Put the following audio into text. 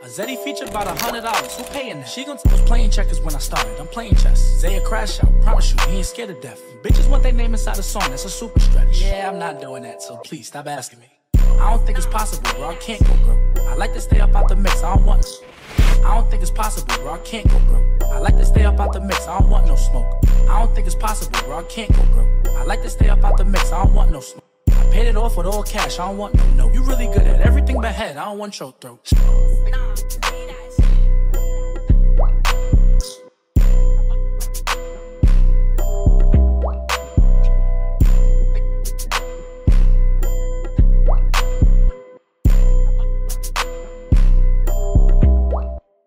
A Zeddy feature about $100. Who paying that? She gon' was playing checkers when I started. I'm playing chess. Zaya crash out. Promise you, he ain't scared of death. Bitches want their name inside a song. That's a super stretch. Yeah, I'm not doing that. So please stop asking me. I don't think it's possible, bro. I can't go broke. I like to stay up out the mix. I don't want. I don't think it's possible, bro. I can't go broke. I like to stay up out the mix. I don't want no smoke. I don't think it's possible, bro. I can't go broke. I like to stay up out the mix. I don't want no smoke. I paid it off with all cash. I don't want no note. You really good at everything but head. I don't want your throat.